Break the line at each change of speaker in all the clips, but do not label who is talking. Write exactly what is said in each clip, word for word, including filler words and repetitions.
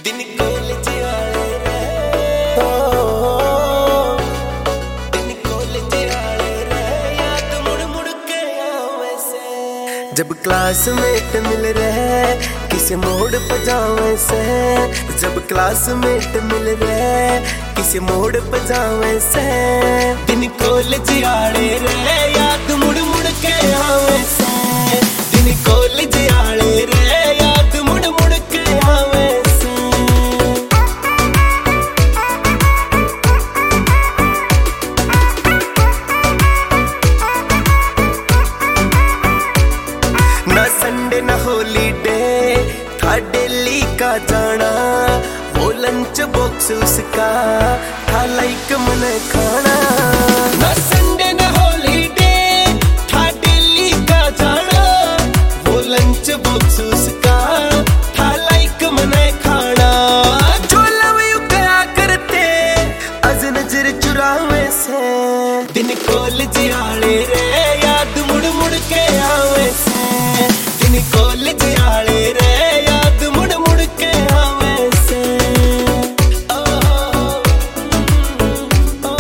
दिन कॉलेज आले रे ओ, दिन कॉलेज आले रे याद मुड़ मुड़ के आवे से। जब क्लासमेट मिल रहे किसी मोड़ पर जावे से, जब क्लासमेट मिल रहे किसी मोड़ पर जावे से। दिन कॉलेज आले रे याद मुड़ मुड़ के आवे से, दिन कॉलेज आले रे याद मुड़ मुड़ के आवे से। ना संडे ना हॉलीडे था डेली का जाना, वो लंच बॉक्स उसका था लाइक मन खाना। ना संडे ना हॉलीडे था डेली का जाना, वो लंच बॉक्स उसका था लाइक मन खाना। जो लव यू क्या करते अज नजर चुरावे से, दिन कॉलेज आले रे याद मुड़ मुड़ के आवे से। दिन कॉलेज आले रे याद मुड़ मुड़ के आवे से। ओ, ओ,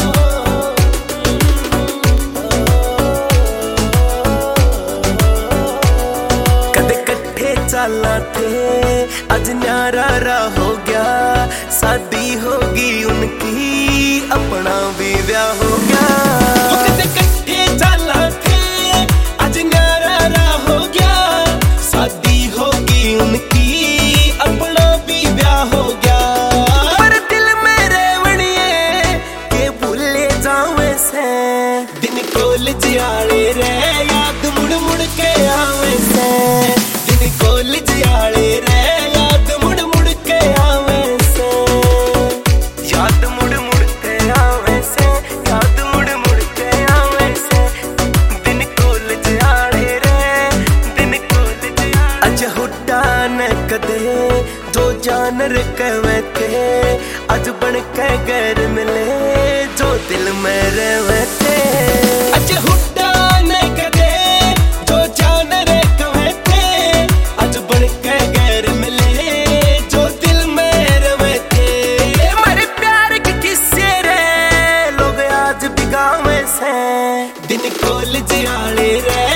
कदे कट्ठे चाला थे अज न्यारा हो गया, शादी होगी उनकी अपना भी ब्याह हो गया। कदे कट्ठे चाला थे अज न्यारा हो गया, शादी होगी उनकी अपना भी ब्याह हो गया। पर दिल मेरे बनिए के भूले जावे से, दिन कॉलेज आले रे याद मुड़ मुड़ के आवे से। दिन कॉलेज आले रे याद मुड़ मुड़ के आवे से, याद मुड़ मुड़ के आवे से, याद मुड़ मुड़ के आवे से। दिन कॉलेज आले रे, दिन कॉलेज आले। अज हुड्डा न कदे जो जानर कहवे थे, अज बन के गैर मिले जो दिल में रहवे थे। अज हुड्डा न कदे जो जानर कहवे थे, अज बन के गैर मिले जो दिल में रहवे थे। हमारे प्यार के किस्से रे लोग आज भी गावे से, दिन कॉलेज आले रे